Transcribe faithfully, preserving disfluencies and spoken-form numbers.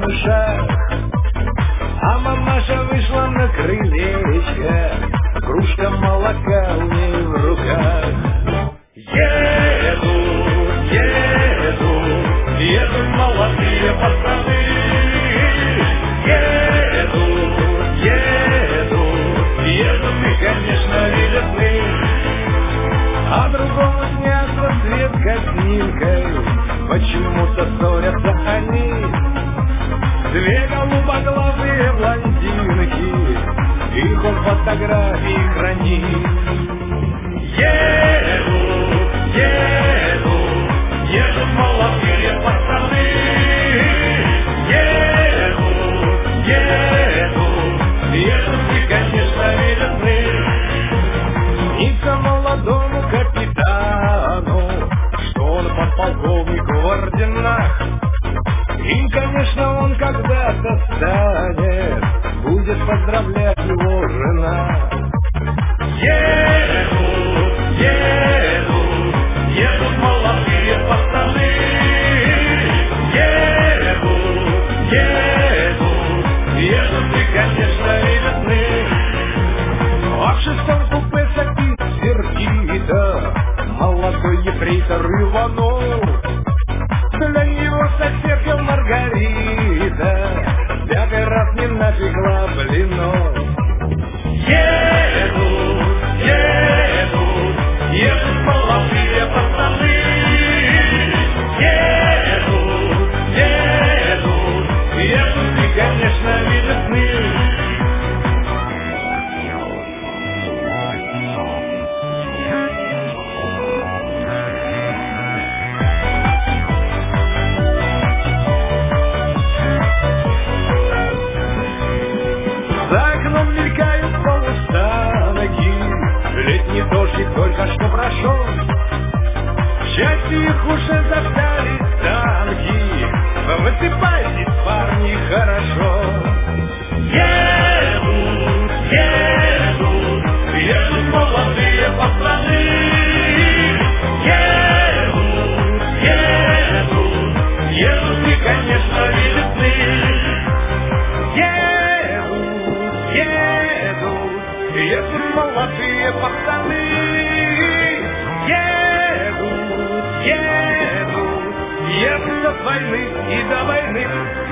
камышах, а мамаша вышла на крылечко, кружка молока у ней в руках. Едут, едут, едут молодые пацаны, едут, едут, едут и, конечно, видят мы. А другого дня с рассвет косинкой почему-то ссорятся они. Две голубоглазые блондинки, их он фотографии хранит. Едут, едут, едут молодые пацаны, едут, едут, едут и, конечно, видят мы. Снится молодому капитану, что он подполковник в орденах. И, конечно, он когда-то станет, будет поздравлять его жена. Едут, едут, едут молодые пацаны, едут, едут, едут и, конечно, видят мы. А в шестом купе сопит сердито молодой ефрейтор Иванов. Для него соседка Маргарита всякий раз не напекла блинов. Едут, едут, едут молодые пацаны, едут, едут, едут и, конечно, видят мы. Летний дождик только что прошел, к счастью, их уже застали танки. Высыпайтесь, парни, хорошо. Едут, едут, едут молодые пацаны, едут, едут, едут и, конечно, видят мы. Едут, едут, едут молодые пацаны, едут, едут, едут от войны и до войны.